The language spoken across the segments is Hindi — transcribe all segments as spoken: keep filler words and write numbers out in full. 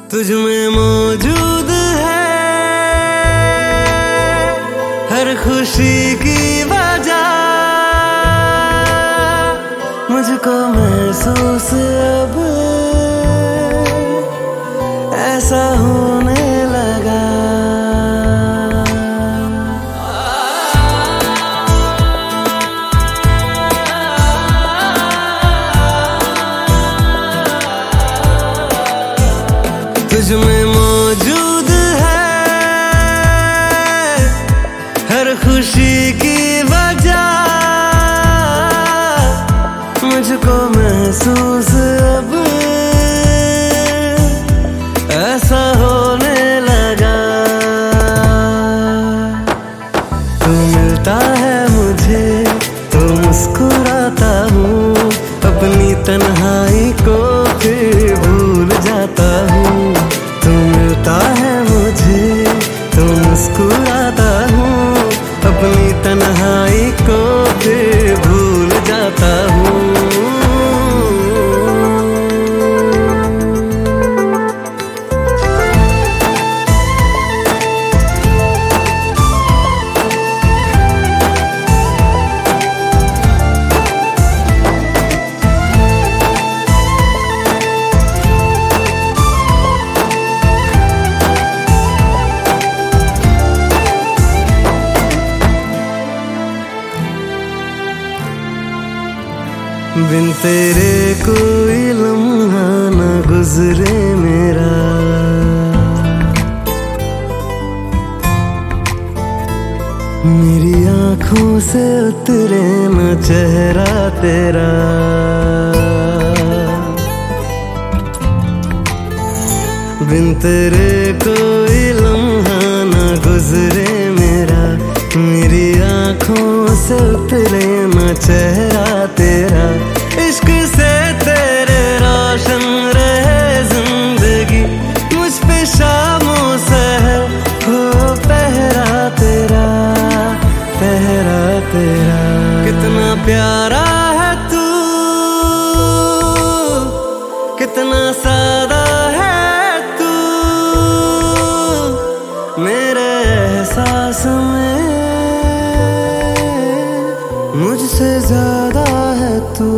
तुझ में मौजूद है हर खुशी की वजह, मुझको महसूस अब ऐसा होने लगा। तुझ में मौजूद है हर खुशी की वजह, मुझको महसूस अब ऐसा होने लगा। तू मिलता है मुझे तो मुस्कुराता हूँ, अपनी तन्हाई को फिर भूल जाता हूँ। तू मिलता है मुझे तो मुस्कुराता हूँ, अपनी तन्हाई को फिर भूल जाता हूँ। बिन तेरे कोई लम्हा न गुजरे मेरा, मेरी आँखों से उतरे न चेहरा तेरा। बिन तेरे कोई लम्हा न गुजरे मेरा, मेरी आँखों से उतरे न चेहरा तेरा। इश्क से तेरे रोशन रहे जिंदगी, मुझ पे शामों सहर हो पहरा तेरा, पहरा तेरा। कितना प्यारा है तू, कितना सादा है तू, मेरे एहसास में मुझसे ज्यादा है तू।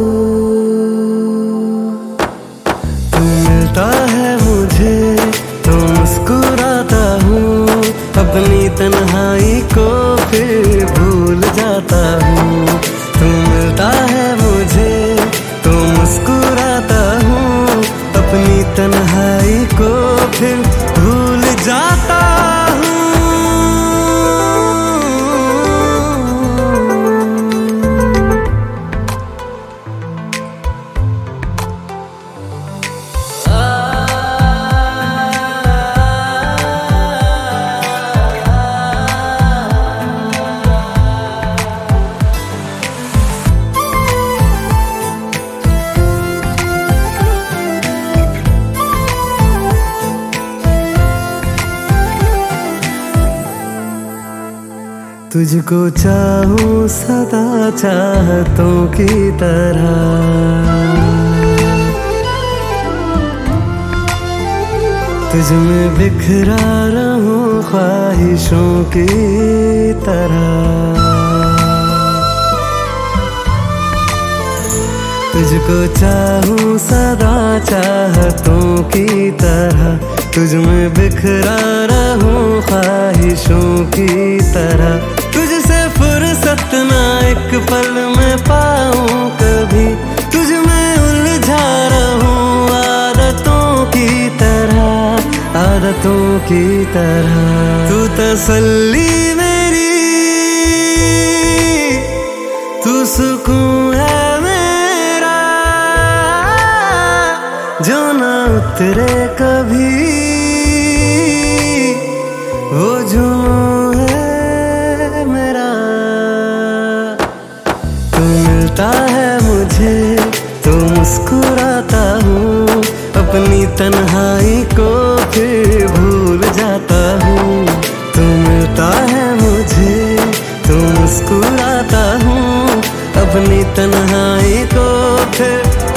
तू मिलता है मुझे तो मुस्कुराता हूँ, अपनी तन्हाई को फिर भूल जाता हूँ। तू मिलता है मुझे तो मुस्कुराता हूँ, अपनी तन्हाई को फिर भूल जाता हूँ। तुझको चाहूं सदा चाहतों की तरह, तुझ में बिखरा रहूं ख्वाहिशों की तरह। तुझको चाहूं सदा चाहतों की तरह, तुझ में बिखरा रहूं ख्वाहिशों की तरह। तुझसे फुर्सत ना एक पल में पाऊं कभी, तुझ में उलझा रहूं आदतों की तरह, आदतों की तरह। तू तसल्ली मेरी, तू सुकून है मेरा, जो ना उतरे कभी वो जुनून है मेरा। तू मिलता है मुझे तो मुस्कुराता हूँ, अपनी तन्हाई को फिर भूल जाता हूँ। तू मिलता है मुझे तो मुस्कुराता हूँ, अपनी तन्हाई को फिर